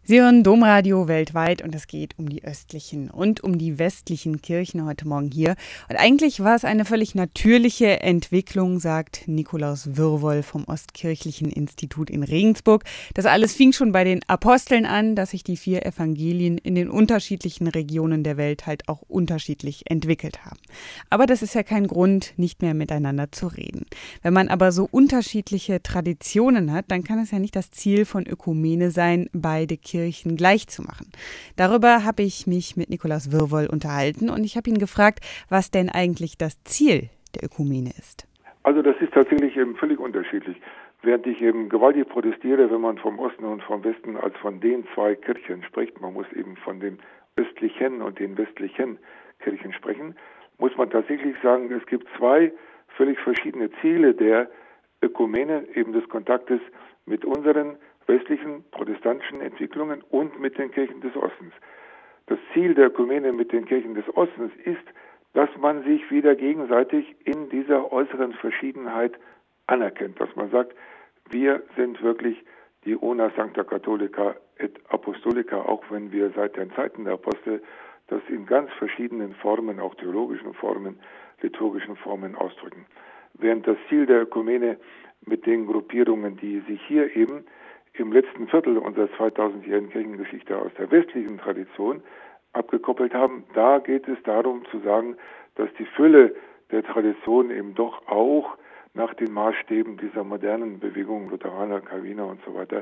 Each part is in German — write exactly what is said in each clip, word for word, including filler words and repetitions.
Sie hören Domradio weltweit und es geht um die östlichen und um die westlichen Kirchen heute Morgen hier. Und eigentlich war es eine völlig natürliche Entwicklung, sagt Nikolaus Wirrwoll vom Ostkirchlichen Institut in Regensburg. Das alles fing schon bei den Aposteln an, dass sich die vier Evangelien in den unterschiedlichen Regionen der Welt halt auch unterschiedlich entwickelt haben. Aber das ist ja kein Grund, nicht mehr miteinander zu reden. Wenn man aber so unterschiedliche Traditionen hat, dann kann es ja nicht das Ziel von Ökumene sein, beide Kirchen Kirchen gleich zu machen. Darüber habe ich mich mit Nikolaus Wirrwoll unterhalten und ich habe ihn gefragt, was denn eigentlich das Ziel der Ökumene ist. Also das ist tatsächlich eben völlig unterschiedlich. Während ich eben gewaltig protestiere, wenn man vom Osten und vom Westen als von den zwei Kirchen spricht, man muss eben von den östlichen und den westlichen Kirchen sprechen, muss man tatsächlich sagen, es gibt zwei völlig verschiedene Ziele der Ökumene, eben des Kontaktes mit unseren westlichen protestantischen Entwicklungen und mit den Kirchen des Ostens. Das Ziel der Ökumene mit den Kirchen des Ostens ist, dass man sich wieder gegenseitig in dieser äußeren Verschiedenheit anerkennt, dass man sagt, wir sind wirklich die Una Sancta Catholica et Apostolica, auch wenn wir seit den Zeiten der Apostel das in ganz verschiedenen Formen, auch theologischen Formen, liturgischen Formen ausdrücken. Während das Ziel der Ökumene mit den Gruppierungen, die sich hier eben im letzten Viertel unserer zweitausendjährigen Kirchengeschichte aus der westlichen Tradition abgekoppelt haben, da geht es darum zu sagen, dass die Fülle der Tradition eben doch auch nach den Maßstäben dieser modernen Bewegungen, Lutheraner, Calviner und so weiter,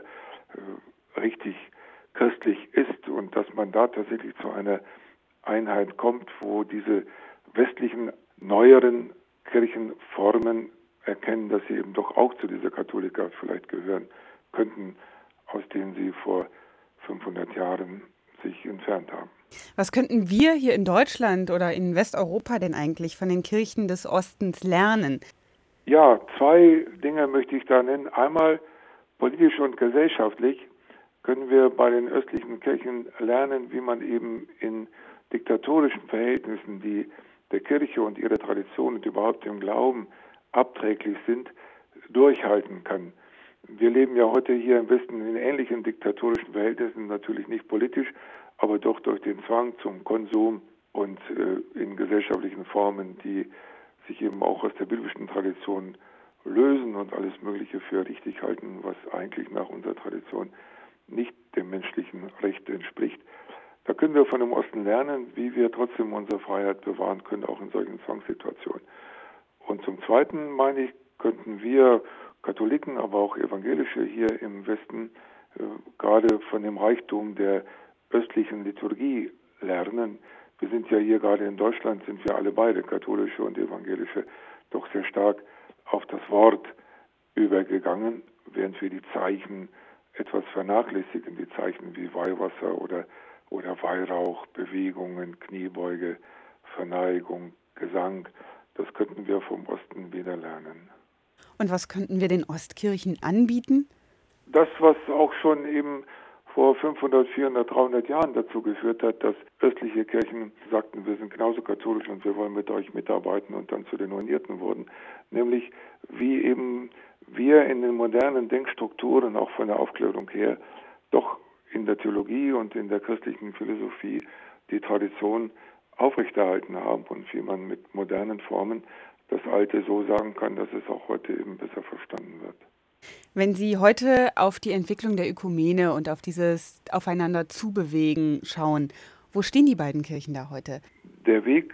äh, richtig christlich ist und dass man da tatsächlich zu einer Einheit kommt, wo diese westlichen, neueren Kirchenformen erkennen, dass sie eben doch auch zu dieser Katholika vielleicht gehören könnten, aus denen sie vor fünfhundert Jahren sich entfernt haben. Was könnten wir hier in Deutschland oder in Westeuropa denn eigentlich von den Kirchen des Ostens lernen? Ja, zwei Dinge möchte ich da nennen. Einmal politisch und gesellschaftlich können wir bei den östlichen Kirchen lernen, wie man eben in diktatorischen Verhältnissen, die der Kirche und ihrer Tradition und überhaupt dem Glauben abträglich sind, durchhalten kann. Wir leben ja heute hier im Westen in ähnlichen diktatorischen Verhältnissen, natürlich nicht politisch, aber doch durch den Zwang zum Konsum und äh, in gesellschaftlichen Formen, die sich eben auch aus der biblischen Tradition lösen und alles Mögliche für richtig halten, was eigentlich nach unserer Tradition nicht dem menschlichen Recht entspricht. Da können wir von dem Osten lernen, wie wir trotzdem unsere Freiheit bewahren können, auch in solchen Zwangssituationen. Und zum Zweiten, meine ich, könnten wir Katholiken, aber auch Evangelische hier im Westen äh, gerade von dem Reichtum der östlichen Liturgie lernen. Wir sind ja hier gerade in Deutschland, sind wir alle beide, katholische und evangelische, doch sehr stark auf das Wort übergegangen, während wir die Zeichen etwas vernachlässigen, die Zeichen wie Weihwasser oder, oder Weihrauch, Bewegungen, Kniebeuge, Verneigung, Gesang. Das könnten wir vom Osten wieder lernen. Und was könnten wir den Ostkirchen anbieten? Das, was auch schon eben vor fünfhundert, vierhundert, dreihundert Jahren dazu geführt hat, dass östliche Kirchen sagten, wir sind genauso katholisch und wir wollen mit euch mitarbeiten und dann zu den Unierten wurden. Nämlich wie eben wir in den modernen Denkstrukturen, auch von der Aufklärung her, doch in der Theologie und in der christlichen Philosophie die Tradition aufrechterhalten haben und wie man mit modernen Formen das Alte so sagen kann, dass es auch heute eben besser verstanden wird. Wenn Sie heute auf die Entwicklung der Ökumene und auf dieses Aufeinander zubewegen schauen, wo stehen die beiden Kirchen da heute? Der Weg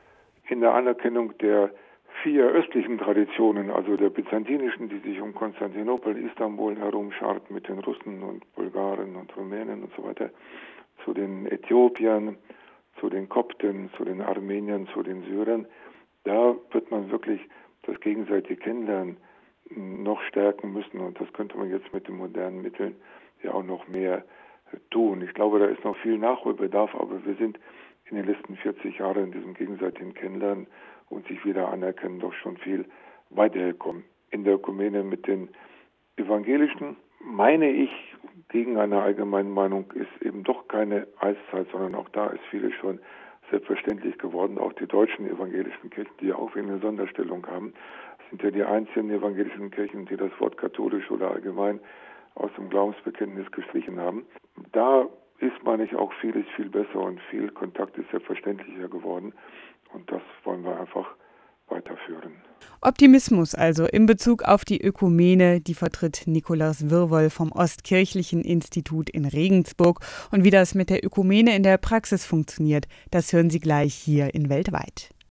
in der Anerkennung der vier östlichen Traditionen, also der byzantinischen, die sich um Konstantinopel, Istanbul herumschart mit den Russen und Bulgaren und Rumänen und so weiter, zu den Äthiopiern, zu den Kopten, zu den Armeniern, zu den Syrern, da wird man wirklich das gegenseitige Kennenlernen noch stärken müssen und das könnte man jetzt mit den modernen Mitteln ja auch noch mehr tun. Ich glaube, da ist noch viel Nachholbedarf, aber wir sind in den letzten vierzig Jahren in diesem gegenseitigen Kennenlernen und sich wieder anerkennen doch schon viel weitergekommen. In der Ökumene mit den Evangelischen, meine ich, gegen eine allgemeine Meinung, ist eben doch keine Eiszeit, sondern auch da ist vieles schon selbstverständlich geworden. Auch die deutschen evangelischen Kirchen, die ja auch eine Sonderstellung haben, sind ja die einzigen evangelischen Kirchen, die das Wort katholisch oder allgemein aus dem Glaubensbekenntnis gestrichen haben. Da ist, meine ich, auch vieles viel besser und viel Kontakt ist selbstverständlicher geworden. Und das wollen wir einfach weiterführen. Optimismus also in Bezug auf die Ökumene, die vertritt Nikolaus Wirrwoll vom Ostkirchlichen Institut in Regensburg. Und wie das mit der Ökumene in der Praxis funktioniert, das hören Sie gleich hier in Weltweit.